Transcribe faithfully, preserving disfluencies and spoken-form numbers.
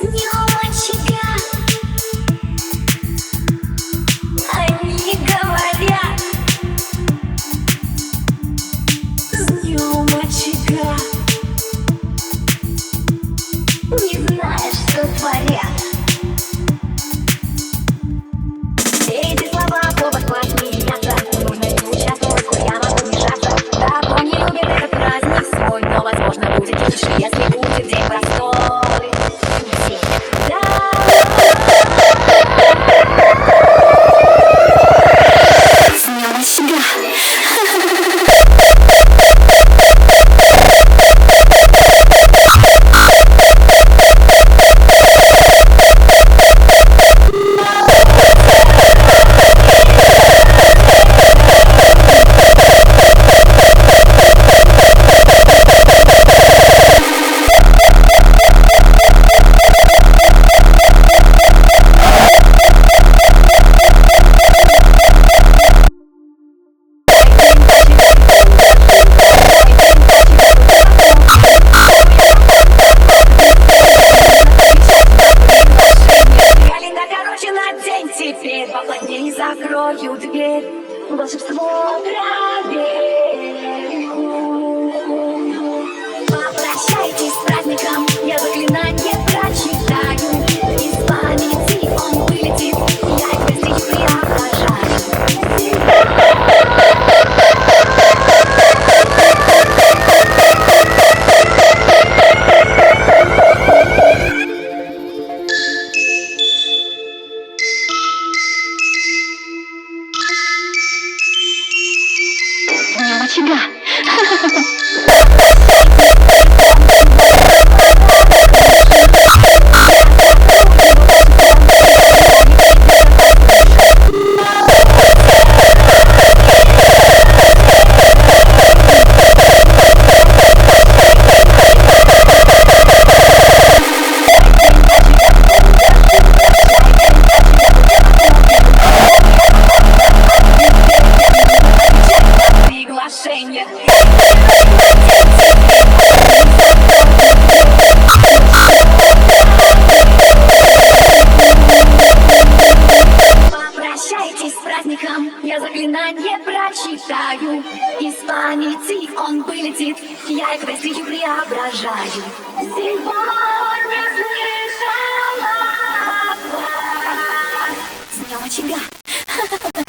днем очага. Они говорят: с днем очага. Не знаешь, что творят. Эти слова повод посмеяться. Нужно не участвовать, но я могу вмешаться. Давно не любит этот праздник свой, но возможно будет тише, если будет день простой. С днем очага. Теперь поплотнее закрою дверь. Волшебство проверь. Попрощайтесь с праздником, я заклинание прочитаю. Из памяти он вылетит, я их быстрее преображаю. Очага. Попрощайтесь с праздником, я заклинание прочитаю. Из памяти он вылетит, я их быстрее преображаю. Сегодня слышала вас. С днем очага.